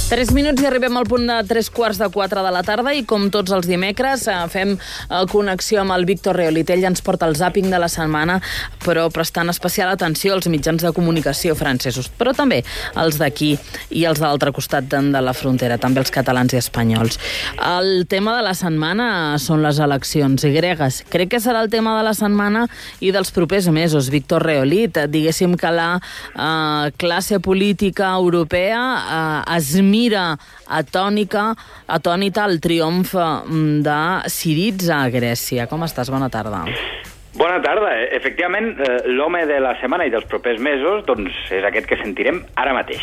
3 minuts i arribem al punt de 3:45 de la tarda i com tots els dimecres fem connexió amb el Víctor Reolit. Ell ens porta el zàping de la setmana, però prestant especial atenció als mitjans de comunicació francesos, però també els d'aquí i els de l'altre costat de la frontera, també els catalans i espanyols. El tema de la setmana són les eleccions gregues. Crec que serà el tema de la setmana i dels propers mesos. Víctor Reolit, diguéssim que la classe política europea es mira atònita el triomf de Syriza a Grècia. Com estàs? Bona tarda. Bona tarda. Efectivament, l'home de la setmana i dels propers mesos doncs, és aquest que sentirem ara mateix.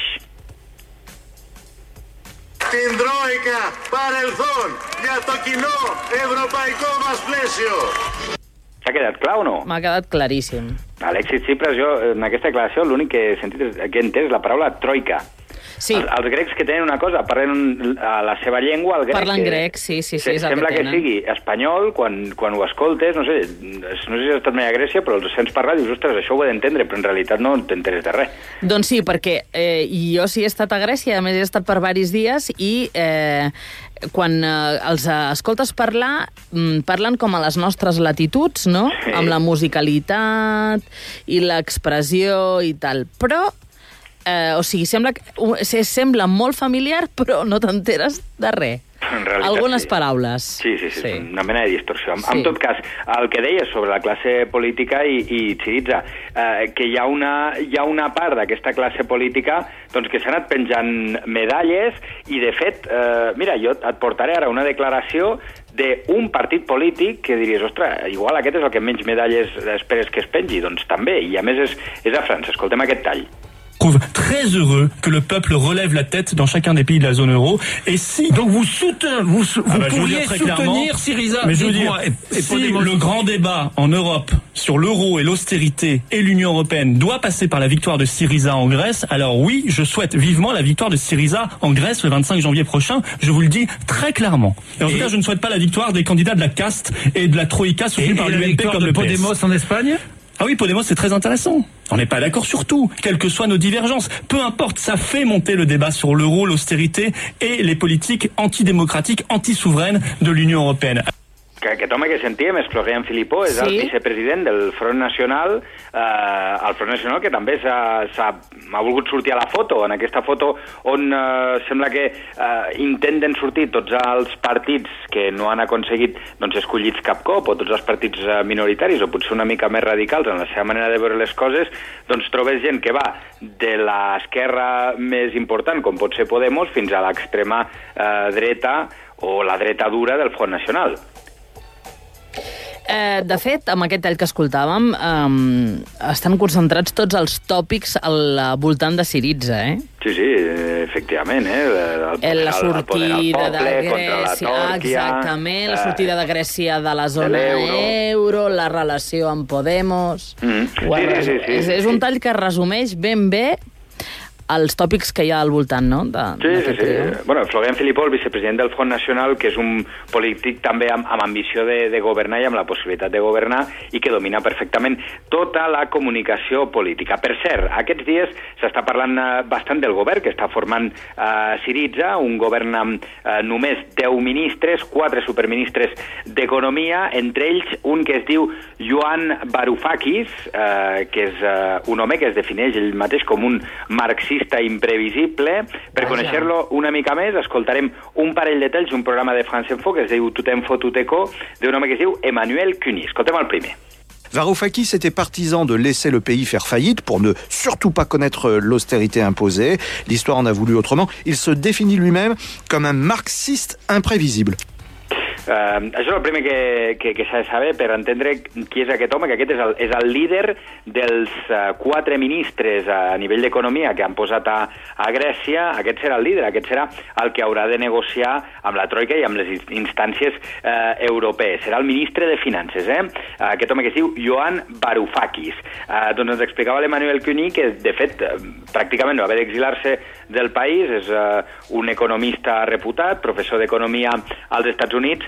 Την Τρόικα, παρελθόν, για το κοινό ευρωπαϊκό μας πλαίσιο. S'ha quedat clar o no? M'ha quedat claríssim. Alexis Tsipras, jo en aquesta declaració l'únic que he sentit que he entès és la paraula troika. Sí. Els grecs que tenen una cosa, parlen a la seva llengua, el grec... Parlen grec, sí, és el sembla que tenen. Que sigui espanyol, quan ho escoltes, no sé si has estat mai a Grècia, però els sents parlar i dius, ostres, això ho he d'entendre, però en realitat no t'enteres de res. Doncs sí, perquè jo sí he estat a Grècia, a més he estat per diversos dies i quan els escoltes parlar, parlen com a les nostres latituds, no? Sí. Amb la musicalitat i l'expressió i tal, però o sigui, sembla molt familiar, però no t'enteres de res. Algunes sí. Paraules. Sí, una mena de distorsió. Sí. En tot cas, el que deies sobre la classe política i Syriza, que hi ha una part d'aquesta classe política doncs, que s'ha anat penjant medalles i, de fet, mira, jo et portaré ara una declaració d'un partit polític que diries, ostres, igual aquest és el que menys medalles esperes que es pengi. Doncs també, i a més és a França. Escoltem aquest tall. Trouve très heureux que le peuple relève la tête dans chacun des pays de la zone euro. Et si donc vous pourriez soutenir Syriza, mais je veux dire, si le grand débat en Europe sur l'euro et l'austérité et l'Union européenne doit passer par la victoire de Syriza en Grèce, alors oui, je souhaite vivement la victoire de Syriza en Grèce le 25 janvier prochain. Je vous le dis très clairement. Et en tout cas, je ne souhaite pas la victoire des candidats de la caste et de la troïka soutenus par l'UMP comme le PS. Podemos en Espagne? Ah oui, Podemos, c'est très intéressant. On n'est pas d'accord sur tout, quelles que soient nos divergences. Peu importe, ça fait monter le débat sur l'euro, l'austérité et les politiques antidémocratiques, anti-souveraines de l'Union européenne. Aquest home que sentíem és Florian Philippot, és el vicepresident del Front Nacional, el Front Nacional que també m'ha volgut sortir a la foto, en aquesta foto on sembla que intenten sortir tots els partits que no han aconseguit doncs, escollits cap cop, o tots els partits minoritaris, o potser una mica més radicals en la seva manera de veure les coses, doncs trobes gent que va de l'esquerra més important, com pot ser Podemos, fins a l'extrema dreta o la dreta dura del Front Nacional. De fet, amb aquest tall que escoltàvem, estan concentrats tots els tòpics al voltant de Syriza, Sí, efectivament, la sortida de Grècia, exactament, la sortida de Grècia de la zona euro, la relació amb Podemos... És un tall que resumeix ben bé els tòpics que hi ha al voltant, no? Sí. Bueno, Florian Philippot, el vicepresident del Front Nacional, que és un polític també amb ambició de governar i amb la possibilitat de governar i que domina perfectament tota la comunicació política. Per cert, aquests dies s'està parlant bastant del govern que està formant Syriza, un govern amb només 10 ministres, 4 superministres d'Economia, entre ells un que es diu Ioan Varoufakis, que és un home que es defineix ell mateix com un marxista imprevisible. Per conèixer-lo una mica més, escoltarem un parell de talls d'un programa de France Info que es diu Tout Info, Tout Eco, d'un home que es diu Emmanuel Cuny. Escoltem el primer. Varoufakis était partisan de laisser le pays faire faillite pour ne surtout pas connaître l'austérité imposée. L'histoire en a voulu autrement. Il se définit lui-même comme un marxiste imprévisible. Això és el primer que s'ha de saber per entendre qui és aquest home, que aquest és el líder dels 4 ministres a nivell d'economia que han posat a Grècia. Aquest serà el líder, aquest serà el que haurà de negociar amb la Troika i amb les instàncies europees. Serà el ministre de Finances, aquest home que es diu Ioan Varoufakis. Doncs ens explicava l'Emmanuel Cuny que, de fet, pràcticament no va haver d'exilar-se del país, és un economista reputat, professor d'economia als Estats Units,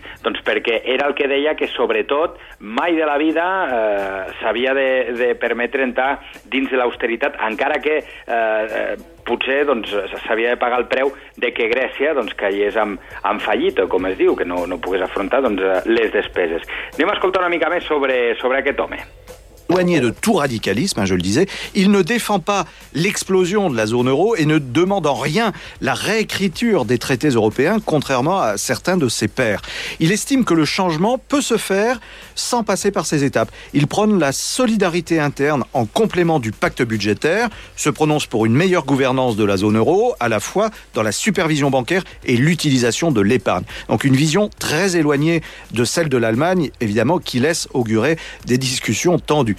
Doncs perquè era el que deia que, sobretot, mai de la vida s'havia de permetre entrar dins de l'austeritat, encara que potser s'havia de pagar el preu de que Grècia caigués en fallit, o com es diu, que no pogués afrontar les despeses. Anem a escoltar una mica més sobre aquest home. Éloigné de tout radicalisme, je le disais, il ne défend pas l'explosion de la zone euro et ne demande en rien la réécriture des traités européens, contrairement à certains de ses pairs. Il estime que le changement peut se faire sans passer par ces étapes. Il prône la solidarité interne en complément du pacte budgétaire, se prononce pour une meilleure gouvernance de la zone euro, à la fois dans la supervision bancaire et l'utilisation de l'épargne. Donc une vision très éloignée de celle de l'Allemagne, évidemment, qui laisse augurer des discussions tendues.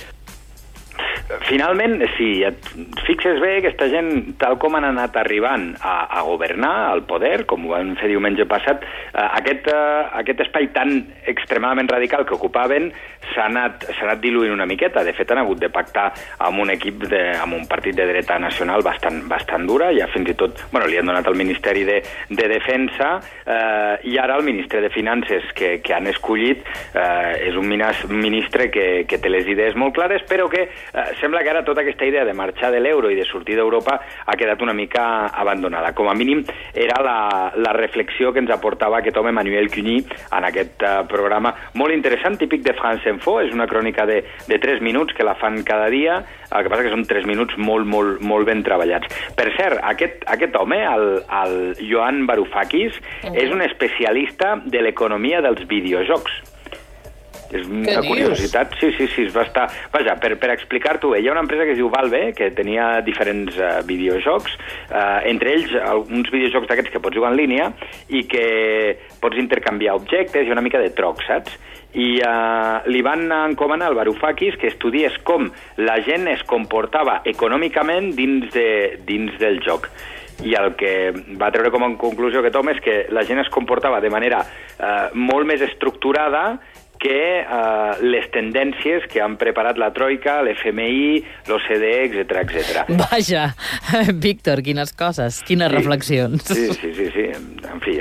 Finalment, si et fixes bé, aquesta gent, tal com han anat arribant a governar, al poder, com ho van fer diumenge passat, aquest espai tan extremadament radical que ocupaven s'ha anat diluint una miqueta. De fet, han hagut de pactar amb un equip, amb un partit de dreta nacional bastant dura, ja fins i tot, li han donat el Ministeri de Defensa, i ara el ministre de Finances que han escollit és un ministre que té les idees molt clares, però que sembla que ara tota aquesta idea de marxar de l'euro i de sortir d'Europa ha quedat una mica abandonada. Com a mínim era la reflexió que ens aportava aquest home, Manuel Cuny, en aquest programa molt interessant, típic de France Info. És una crònica de 3 minuts que la fan cada dia, el que passa que són 3 minuts molt ben treballats. Per cert, aquest home, el Ioan Varoufakis, és un especialista de l'economia dels videojocs. És una curiositat. Sí, es va estar... Vaja, per explicar-t'ho bé, hi ha una empresa que es diu Valve, que tenia diferents videojocs, entre ells uns videojocs d'aquests que pots jugar en línia i que pots intercanviar objectes i una mica de troc, saps? I li van encomanar al Varoufakis que estudiés com la gent es comportava econòmicament dins del joc. I el que va treure com a conclusió aquest home és que la gent es comportava de manera molt més estructurada que les tendències que han preparat la Troika, l'FMI, l'OCDE, etc. Vaja, Víctor, quines coses, quines reflexions. Sí. En fi,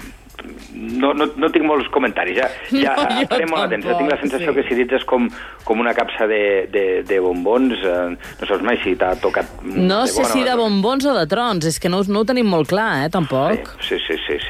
no tinc molts comentaris. Ja estarem molt atents. Tinc la sensació que si dits és com una capsa de bombons. No saps mai si t'ha tocat... No sé si de bombons o de trons. És que no ho tenim molt clar, tampoc. Sí,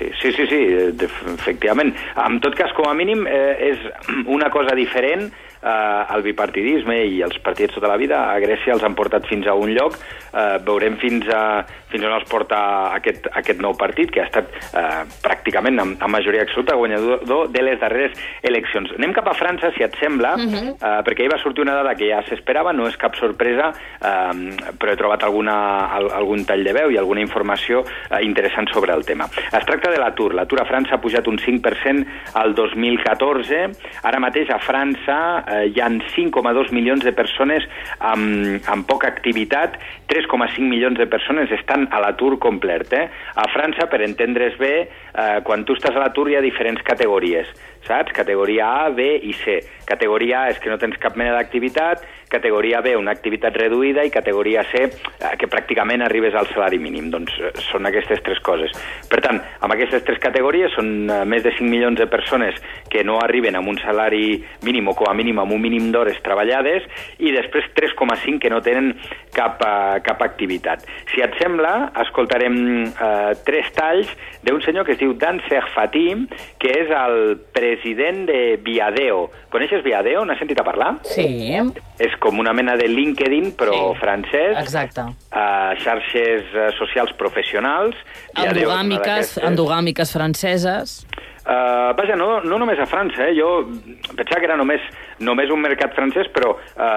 efectivament. En tot cas, com a mínim, és una cosa diferent. El bipartidisme i els partits tota la vida a Grècia els han portat fins a un lloc. Veurem fins on els porta aquest nou partit, que ha estat pràcticament amb majoria absoluta guanyador de les darreres eleccions. Anem cap a França, si et sembla, perquè hi va sortir una dada que ja s'esperava, no és cap sorpresa, però he trobat algun tall de veu i alguna informació interessant sobre el tema. Es tracta de l'atur. L'atur a França ha pujat un 5% al 2014. Ara mateix a França hi ha 5,2 milions de persones amb poca activitat, 3,5 milions de persones estan a l'atur complet. A França, per entendre's bé, quan tu estàs a l'atur hi ha diferents categories, saps? Categoria A, B i C. Categoria A és que no tens cap mena d'activitat, categoria B una activitat reduïda i categoria C que pràcticament arribes al salari mínim. Doncs són aquestes 3 coses. Per tant, amb aquestes 3 categories són més de 5 milions de persones que no arriben amb un salari mínim o com a mínim amb un mínim d'hores treballades i després 3,5 que no tenen cap activitat. Si et sembla, escoltarem 3 talls d'un senyor que es diu Dan Serfati, que és el president de Viadeo. Coneixes Viadeo? N'has sentit a parlar? Sí. És com una mena de LinkedIn, però francès. Exacte. Xarxes socials professionals. Endogàmiques franceses. Vaja, no només a França, jo pensava que era només un mercat francès, però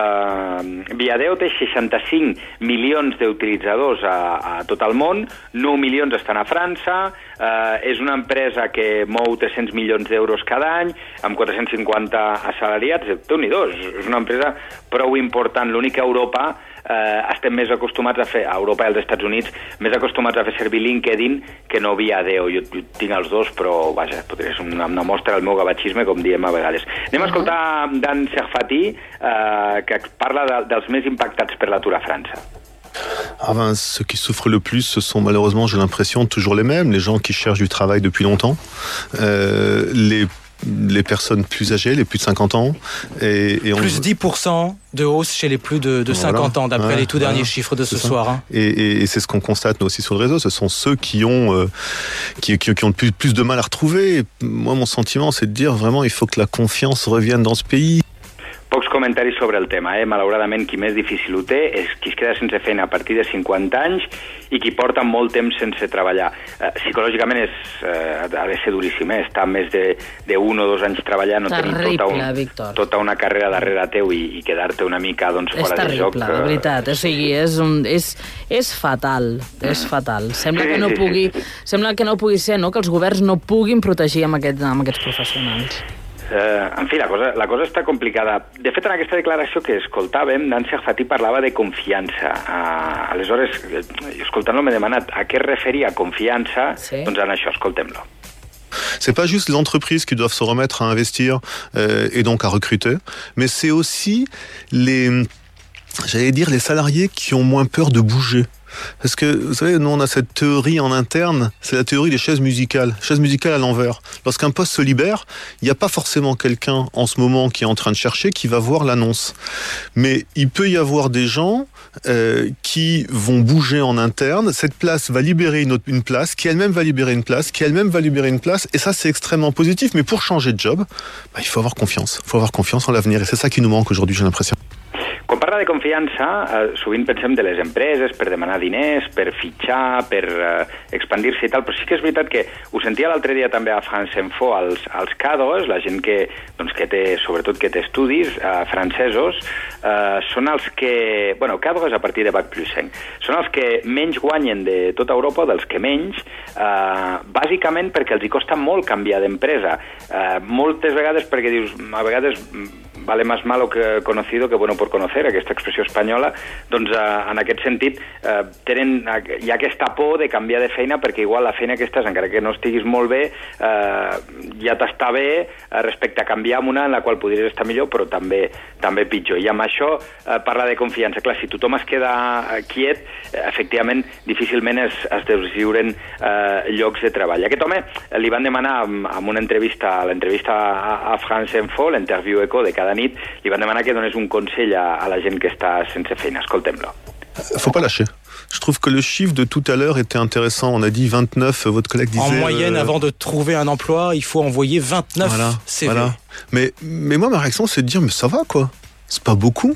Viadeo té 65 milions d'utilitzadors a tot el món, 9 milions estan a França, és una empresa que mou 300 milions d'euros cada any, amb 450 assalariats, Déu-n'hi-do, és una empresa prou important. L'únic que a Europa estem més acostumats a fer, a Europa i als Estats Units, més acostumats a fer servir LinkedIn que no Viadeo. Jo tinc els dos, però vaja, podria ser una mostra del meu gavatxisme, com diem a vegades. Anem a escoltar Dan Serfati, que parla dels més impactats per l'atur a França. Ceux qui souffrent le plus, ce sont malheureusement, j'ai l'impression, toujours les mêmes. Les gens qui cherchent du travail depuis longtemps, les personnes plus âgées, les plus de 50 ans. Plus 10% de hausse chez les plus de 50 ans, d'après les tout derniers chiffres de ce soir. Hein. Et c'est ce qu'on constate nous aussi sur le réseau. Ce sont ceux qui ont plus de mal à retrouver. Moi, mon sentiment, c'est de dire vraiment, il faut que la confiance revienne dans ce pays. Pocs comentaris sobre el tema. Malauradament, qui més difícil ho té és qui es queda sense feina a partir de 50 anys i qui porta molt temps sense treballar. Psicològicament ha de ser duríssim, estar més de 1 o 2 anys treballant, no tenir tota una carrera darrere teu i quedar-te una mica fora de joc. És terrible, de veritat. O sigui, és fatal, és fatal. Sembla que no pugui ser, no? Que els governs no puguin protegir amb aquests professionals. En fi, la cosa està complicada. De fet, en aquesta declaració que escoltàvem, Nancy Al-Fati parlava de confiança. Aleshores, escoltant-lo m'he demanat a què es referia confiança, doncs en això, escoltem-lo. C'est pas juste les entreprises qui doivent se remettre à investir et donc à recruter, mais c'est aussi les salariés qui ont moins peur de bouger. Parce que, vous savez, nous on a cette théorie en interne, c'est la théorie des chaises musicales à l'envers. Lorsqu'un poste se libère, il n'y a pas forcément quelqu'un en ce moment qui est en train de chercher qui va voir l'annonce. Mais il peut y avoir des gens qui vont bouger en interne, cette place va libérer une place, qui elle-même va libérer une place, qui elle-même va libérer une place, et ça c'est extrêmement positif. Mais pour changer de job, il faut avoir confiance en l'avenir, et c'est ça qui nous manque aujourd'hui, j'ai l'impression. Quan parla de confiança, sovint pensem de les empreses per demanar diners, per fitxar, per expandir-se i tal, però sí que és veritat que ho sentia l'altre dia també a France Info, als CADOs, la gent que té, sobretot que té estudis francesos, són els que, CADO és a partir de Bac plus 5, són els que menys guanyen de tota Europa, dels que menys, bàsicament perquè els hi costa molt canviar d'empresa. Moltes vegades perquè dius, a vegades vale más malo que conocido que bueno por conocer, aquesta expressió espanyola, doncs en aquest sentit hi ha aquesta por de canviar de feina perquè igual la feina que estàs, encara que no estiguis molt bé, ja t'està bé respecte a canviar amb una en la qual podries estar millor però també pitjor. I amb això parla de confiança. Clar, si tothom es queda quiet, efectivament difícilment es deslliuren llocs de treball. Aquest home li van demanar en una entrevista, a France Info, l'interview Eco de cada nit, li van demanar que donés un consell a la gent que està sense feina. Escoltem-lo. Faut pas lâcher. Je trouve que le chiffre de tout à l'heure était intéressant. On a dit 29, votre collègue disait... En moyenne, avant de trouver un emploi, il faut envoyer 29 CV. Voilà. Mais moi, ma réaction, c'est de dire, mais ça va, quoi. C'est pas beaucoup.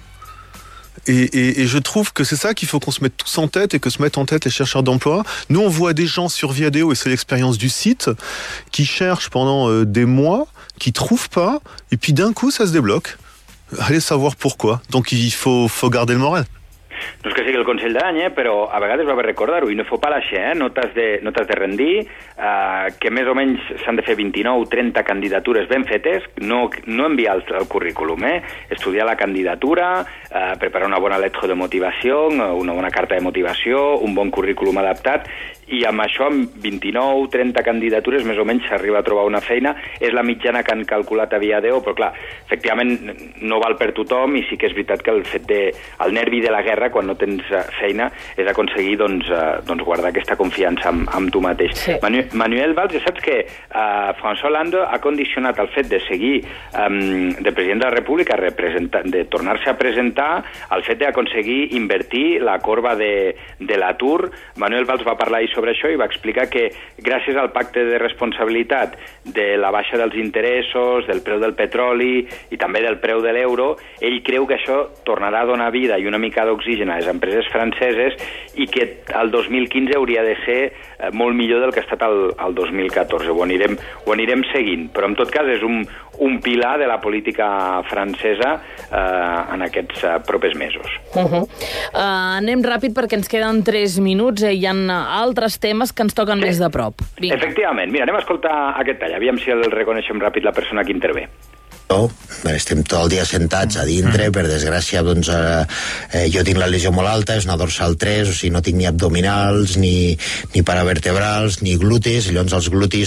Et je trouve que c'est ça qu'il faut qu'on se mette tous en tête et que se mettent en tête les chercheurs d'emploi. Nous, on voit des gens sur Viadeo, et c'est l'expérience du site, qui cherchent pendant des mois, qui trouvent pas, et puis d'un coup, ça se débloque. Allez savoir pourquoi. Donc il faut garder le moral. No és que sigui el consell d'any, però a vegades va bé recordar-ho, i no fa lâcher, no t'has de rendir, que més o menys s'han de fer 29 o 30 candidatures ben fetes, no enviar el currículum, estudiar la candidatura, preparar una bona letra de motivació, una bona carta de motivació, un bon currículum adaptat, i amb això, amb 29 o 30 candidatures, més o menys s'arriba a trobar una feina. És la mitjana que han calculat a Viadeo, però clar, efectivament no val per tothom, i sí que és veritat que el nervi de la guerra, quan no tens feina, és aconseguir guardar aquesta confiança amb tu mateix. Sí. Manuel Valls, ja saps que François Hollande ha condicionat el fet de seguir de president de la República, de tornar-se a presentar, al fet d'aconseguir invertir la corba de l'atur. Manuel Valls va parlar sobre això i va explicar que gràcies al pacte de responsabilitat de la baixa dels interessos, del preu del petroli i també del preu de l'euro, ell creu que això tornarà a donar vida i una mica d'oxigen a les empreses franceses i que el 2015 hauria de ser molt millor del que ha estat el 2014. Ho anirem seguint, però en tot cas és un pilar de la política francesa en aquests propers mesos. Anem ràpid perquè ens queden 3 minuts. Hi ha altres temes que ens toquen més de prop. Vinga. Efectivament. Mira, anem a escoltar aquest tall. Aviam si el reconeixem ràpid la persona que intervé. estem tot el dia sentats a dintre, per desgràcia doncs, jo tinc la lesió molt alta, és una dorsal 3, o sigui, no tinc ni abdominals ni paravertebrals, ni glutis, i llavors els glutis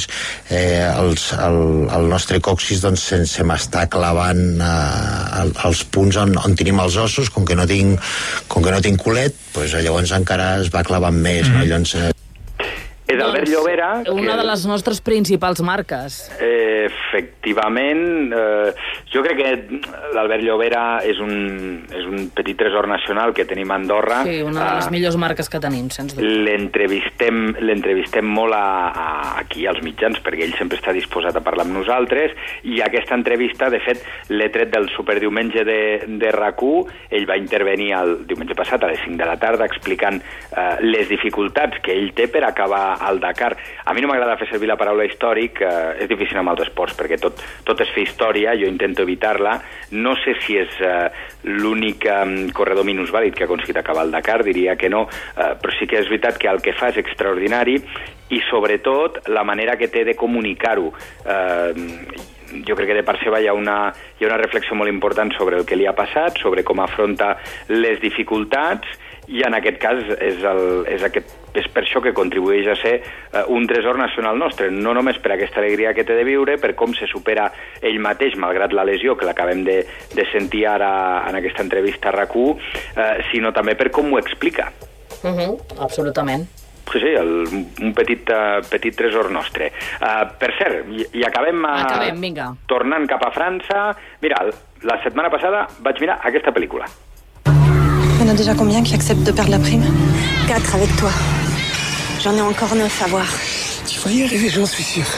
el nostre coccis doncs, se m'està clavant als punts on tenim els ossos, com que no tinc culet, doncs, llavors encara es va clavant més, no? Llavors, és Albert Llobera... Una de les nostres principals marques. Efectivament, jo crec que l'Albert Llobera és un petit tresor nacional que tenim a Andorra. Sí, una de les millors marques que tenim, sens dubte. L'entrevistem molt aquí als mitjans, perquè ell sempre està disposat a parlar amb nosaltres, i aquesta entrevista, de fet, l'he tret del superdiumenge de RAC1. Ell va intervenir el diumenge passat a les 5 de la tarda explicant les dificultats que ell té per acabar al Dakar. A mi no m'agrada fer servir la paraula històric, és difícil amb els esports, perquè tot és fer història, jo intento evitar-la. No sé si és l'únic corredor minusvàlid que ha aconseguit acabar el Dakar, diria que no, però sí que és veritat que el que fa és extraordinari, i sobretot la manera que té de comunicar-ho. Jo crec que de part seva hi ha una reflexió molt important sobre el que li ha passat, sobre com afronta les dificultats, i en aquest cas és per això que contribueix a ser un tresor nacional nostre, no només per aquesta alegria que té de viure, per com se supera ell mateix, malgrat la lesió que l'acabem de sentir ara en aquesta entrevista a RAC1, sinó també per com ho explica. Absolutament. Sí, un petit tresor nostre. Per cert, i acabem vinga. Tornant cap a França. Mira, la setmana passada vaig mirar aquesta pel·lícula. Il y en a déjà combien qui acceptent de perdre la prime? 4 avec toi. J'en ai encore 9 à voir. Tu vas y arriver, j'en suis sûr.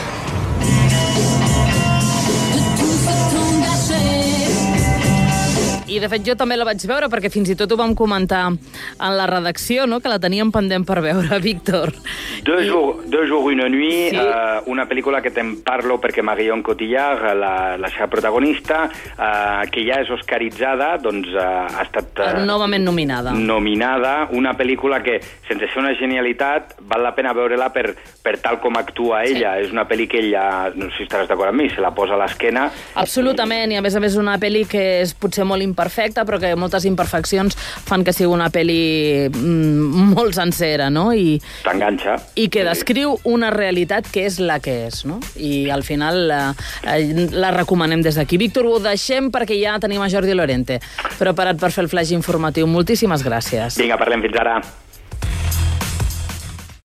I, de fet, jo també la vaig veure, perquè fins i tot ho vam comentar en la redacció, no?, que la teníem pendent per veure, Víctor. Deux jours, une nuit, sí. Una pel·lícula que te'n parlo perquè Marion Cotillard, la seva protagonista, que ja és oscaritzada, doncs ha estat... novament nominada. Una pel·lícula que, sense ser una genialitat, val la pena veure-la per tal com actua ella. Sí. És una pel·li que ella, no sé si estaràs d'acord amb mi, se la posa a l'esquena. Absolutament, i a més una pel·li que és potser molt imperfecta, però que moltes imperfeccions fan que sigui una pel·li molt sencera, no? T'enganxa. I que descriu una realitat que és la que és, no? I al final la recomanem des d'aquí. Víctor, ho deixem perquè ja tenim a Jordi Lorente preparat per fer el flash informatiu. Moltíssimes gràcies. Vinga, parlem fins ara.